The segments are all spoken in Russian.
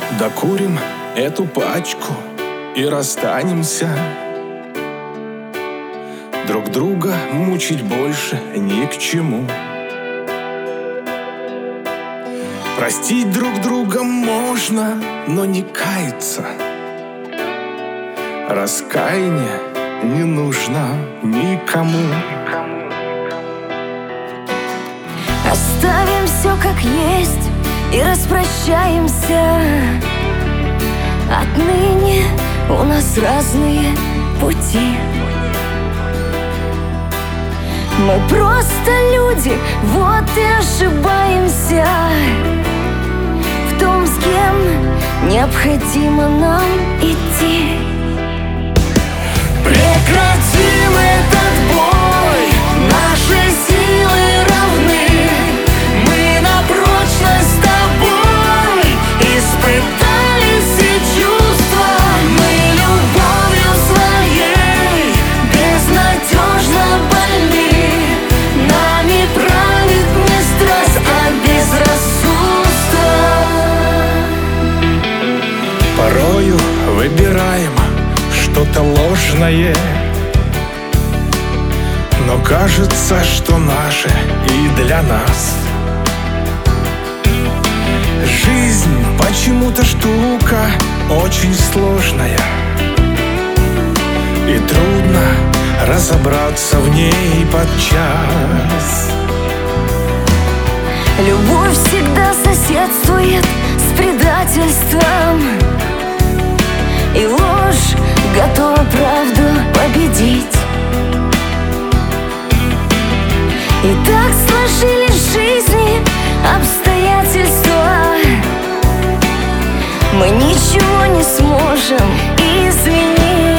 Докурим эту пачку и расстанемся. Друг друга мучить больше ни к чему. Простить друг друга можно, но не каяться. Раскаяние не нужно никому. Оставим все как есть и распрощаемся. Отныне у нас разные пути. Мы просто люди, вот и ошибаемся в том, с кем необходимо нам идти. Прекратим этот бой, наши силы равны. Мы на прочность с тобой испытали все чувства. Мы любовью своей безнадежно больны. Нами правит не страсть, а безрассудство. Порою выбираем что-то ложное, но кажется, что наше и для нас. Жизнь почему-то штука очень сложная, и трудно разобраться в ней подчас. Любовь всегда соседствует с предательством, и ложь готова правду победить. И так сложились в жизни обстоятельства, мы ничего не сможем изменить.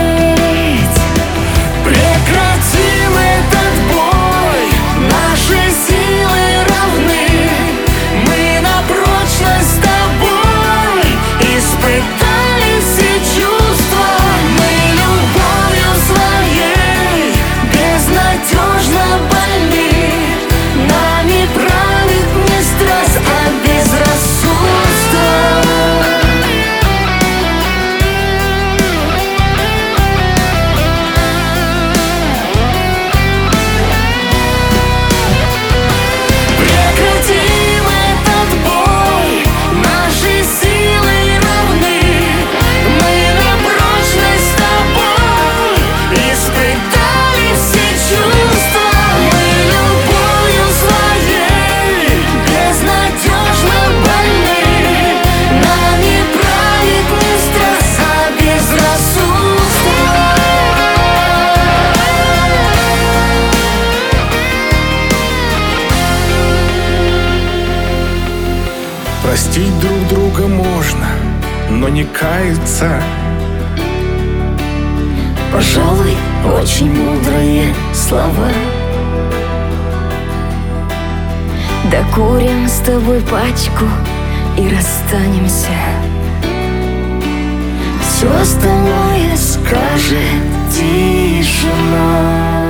Прекратим этот бой, наши силы равны. Мы на прочность с тобой испытали все чувства. Мы любовью своей безнадежно больны. Нами правит не страсть, а безрассудство. Прекратим этот бой, наши силы равны. Мы на прочность с тобой испытали все чувства. Мы любовью своей безнадежно больны. Нами правит не страсть, а безрассудство. Простить друг друга можно, но не каяться. Пожалуй, очень мудрые слова. Докурим с тобой пачку и расстанемся. Все остальное скажет тишина.